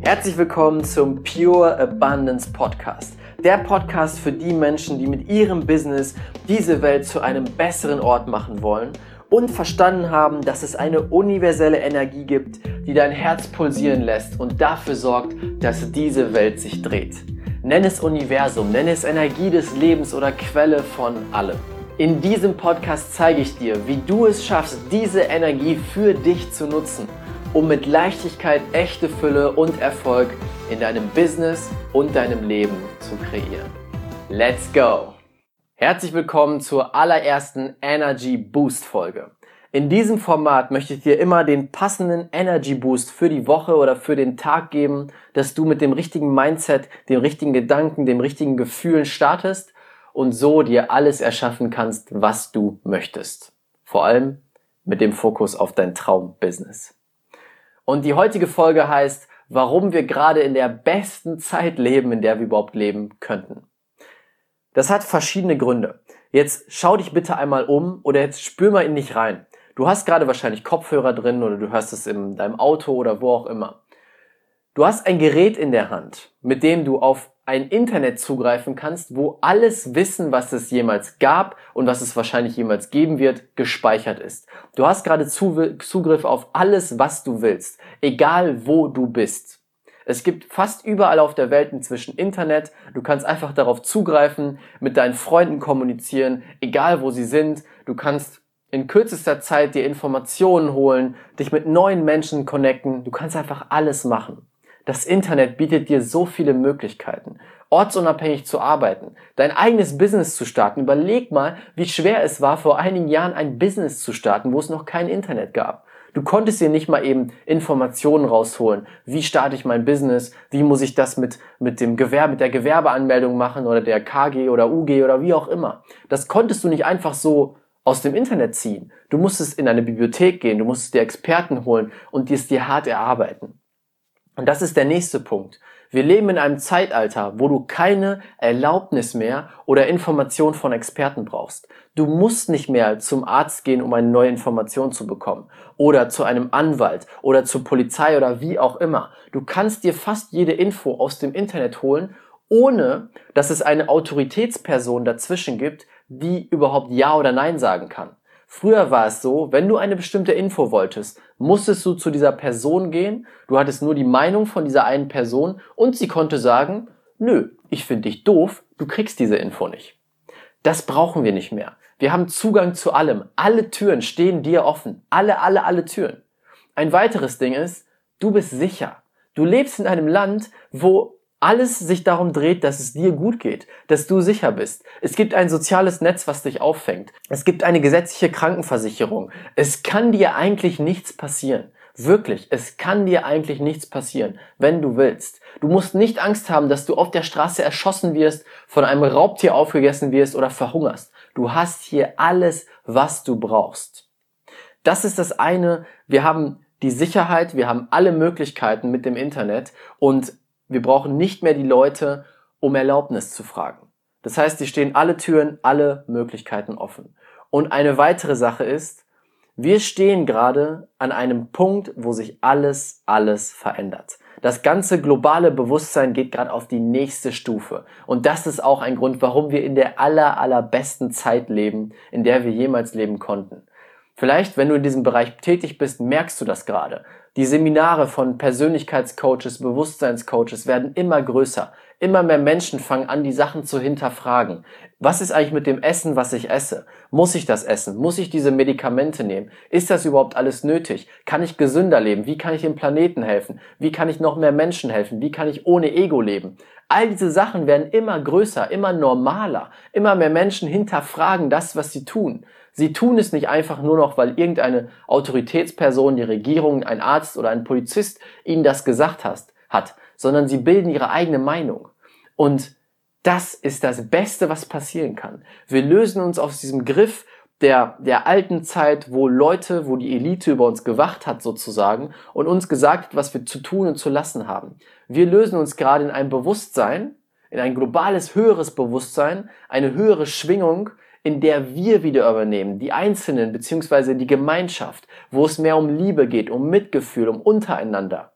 Herzlich willkommen zum Pure Abundance Podcast. Der Podcast für die Menschen, die mit ihrem Business diese Welt zu einem besseren Ort machen wollen und verstanden haben, dass es eine universelle Energie gibt, die dein Herz pulsieren lässt und dafür sorgt, dass diese Welt sich dreht. Nenn es Universum, nenn es Energie des Lebens oder Quelle von allem. In diesem Podcast zeige ich dir, wie du es schaffst, diese Energie für dich zu nutzen, um mit Leichtigkeit echte Fülle und Erfolg in deinem Business und deinem Leben zu kreieren. Let's go! Herzlich willkommen zur allerersten Energy Boost Folge. In diesem Format möchte ich dir immer den passenden Energy Boost für die Woche oder für den Tag geben, dass du mit dem richtigen Mindset, dem richtigen Gedanken, dem richtigen Gefühl startest und so dir alles erschaffen kannst, was du möchtest. Vor allem mit dem Fokus auf dein Traumbusiness. Und die heutige Folge heißt, warum wir gerade in der besten Zeit leben, in der wir überhaupt leben könnten. Das hat verschiedene Gründe. Jetzt schau dich bitte einmal um oder jetzt spür mal in dich rein. Du hast gerade wahrscheinlich Kopfhörer drin oder du hörst es in deinem Auto oder wo auch immer. Du hast ein Gerät in der Hand, mit dem du auf ein Internet zugreifen kannst, wo alles Wissen, was es jemals gab und was es wahrscheinlich jemals geben wird, gespeichert ist. Du hast gerade Zugriff auf alles, was du willst, egal wo du bist. Es gibt fast überall auf der Welt inzwischen Internet. Du kannst einfach darauf zugreifen, mit deinen Freunden kommunizieren, egal wo sie sind. Du kannst in kürzester Zeit dir Informationen holen, dich mit neuen Menschen connecten. Du kannst einfach alles machen. Das Internet bietet dir so viele Möglichkeiten, ortsunabhängig zu arbeiten, dein eigenes Business zu starten. Überleg mal, wie schwer es war, vor einigen Jahren ein Business zu starten, wo es noch kein Internet gab. Du konntest dir nicht mal eben Informationen rausholen. Wie starte ich mein Business? Wie muss ich das mit der Gewerbeanmeldung machen oder der KG oder UG oder wie auch immer? Das konntest du nicht einfach so aus dem Internet ziehen. Du musstest in eine Bibliothek gehen, du musstest dir Experten holen und es dir hart erarbeiten. Und das ist der nächste Punkt. Wir leben in einem Zeitalter, wo du keine Erlaubnis mehr oder Information von Experten brauchst. Du musst nicht mehr zum Arzt gehen, um eine neue Information zu bekommen. Oder zu einem Anwalt oder zur Polizei oder wie auch immer. Du kannst dir fast jede Info aus dem Internet holen, ohne dass es eine Autoritätsperson dazwischen gibt, die überhaupt Ja oder Nein sagen kann. Früher war es so, wenn du eine bestimmte Info wolltest, musstest du zu dieser Person gehen, du hattest nur die Meinung von dieser einen Person und sie konnte sagen, nö, ich finde dich doof, du kriegst diese Info nicht. Das brauchen wir nicht mehr. Wir haben Zugang zu allem. Alle Türen stehen dir offen. Alle Türen. Ein weiteres Ding ist, du bist sicher. Du lebst in einem Land, wo alles sich darum dreht, dass es dir gut geht, dass du sicher bist. Es gibt ein soziales Netz, was dich auffängt. Es gibt eine gesetzliche Krankenversicherung. Es kann dir eigentlich nichts passieren. Wirklich, es kann dir eigentlich nichts passieren, wenn du willst. Du musst nicht Angst haben, dass du auf der Straße erschossen wirst, von einem Raubtier aufgegessen wirst oder verhungerst. Du hast hier alles, was du brauchst. Das ist das eine. Wir haben die Sicherheit, wir haben alle Möglichkeiten mit dem Internet und wir brauchen nicht mehr die Leute, um Erlaubnis zu fragen. Das heißt, die stehen alle Türen, alle Möglichkeiten offen. Und eine weitere Sache ist, wir stehen gerade an einem Punkt, wo sich alles verändert. Das ganze globale Bewusstsein geht gerade auf die nächste Stufe. Und das ist auch ein Grund, warum wir in der allerbesten Zeit leben, in der wir jemals leben konnten. Vielleicht, wenn du in diesem Bereich tätig bist, merkst du das gerade. Die Seminare von Persönlichkeitscoaches, Bewusstseinscoaches werden immer größer. Immer mehr Menschen fangen an, die Sachen zu hinterfragen. Was ist eigentlich mit dem Essen, was ich esse? Muss ich das essen? Muss ich diese Medikamente nehmen? Ist das überhaupt alles nötig? Kann ich gesünder leben? Wie kann ich dem Planeten helfen? Wie kann ich noch mehr Menschen helfen? Wie kann ich ohne Ego leben? All diese Sachen werden immer größer, immer normaler. Immer mehr Menschen hinterfragen das, was sie tun. Sie tun es nicht einfach nur noch, weil irgendeine Autoritätsperson, die Regierung, ein Arzt oder ein Polizist ihnen das gesagt hat, sondern sie bilden ihre eigene Meinung. Und das ist das Beste, was passieren kann. Wir lösen uns aus diesem Griff der alten Zeit, wo die Elite über uns gewacht hat sozusagen und uns gesagt hat, was wir zu tun und zu lassen haben. Wir lösen uns gerade in ein Bewusstsein, in ein globales, höheres Bewusstsein, eine höhere Schwingung, in der wir wieder übernehmen, die Einzelnen bzw. die Gemeinschaft, wo es mehr um Liebe geht, um Mitgefühl, um untereinander.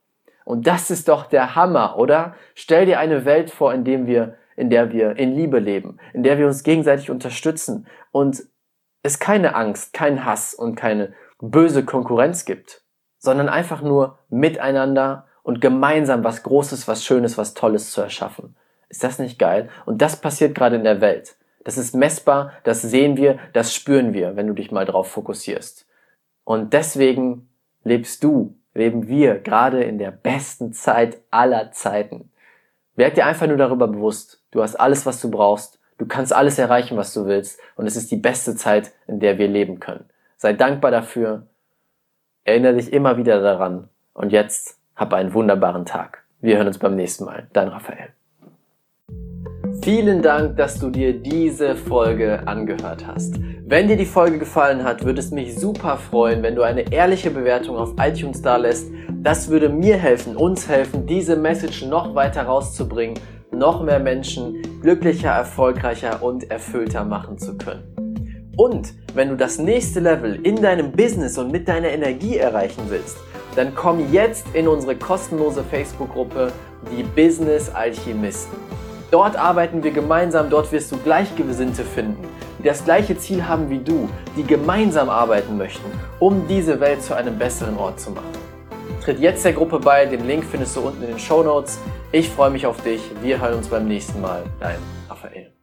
Und das ist doch der Hammer, oder? Stell dir eine Welt vor, in der wir in Liebe leben, in der wir uns gegenseitig unterstützen und es keine Angst, keinen Hass und keine böse Konkurrenz gibt, sondern einfach nur miteinander und gemeinsam was Großes, was Schönes, was Tolles zu erschaffen. Ist das nicht geil? Und das passiert gerade in der Welt. Das ist messbar, das sehen wir, das spüren wir, wenn du dich mal drauf fokussierst. Und deswegen leben wir gerade in der besten Zeit aller Zeiten. Werd dir einfach nur darüber bewusst, du hast alles, was du brauchst, du kannst alles erreichen, was du willst und es ist die beste Zeit, in der wir leben können. Sei dankbar dafür, erinnere dich immer wieder daran und jetzt hab einen wunderbaren Tag. Wir hören uns beim nächsten Mal. Dein Raphael. Vielen Dank, dass du dir diese Folge angehört hast. Wenn dir die Folge gefallen hat, würde es mich super freuen, wenn du eine ehrliche Bewertung auf iTunes dalässt. Das würde mir helfen, uns helfen, diese Message noch weiter rauszubringen, noch mehr Menschen glücklicher, erfolgreicher und erfüllter machen zu können. Und wenn du das nächste Level in deinem Business und mit deiner Energie erreichen willst, dann komm jetzt in unsere kostenlose Facebook-Gruppe, die Business Alchemisten. Dort arbeiten wir gemeinsam, dort wirst du Gleichgesinnte finden, die das gleiche Ziel haben wie du, die gemeinsam arbeiten möchten, um diese Welt zu einem besseren Ort zu machen. Tritt jetzt der Gruppe bei, den Link findest du unten in den Shownotes. Ich freue mich auf dich, wir hören uns beim nächsten Mal. Dein Raphael.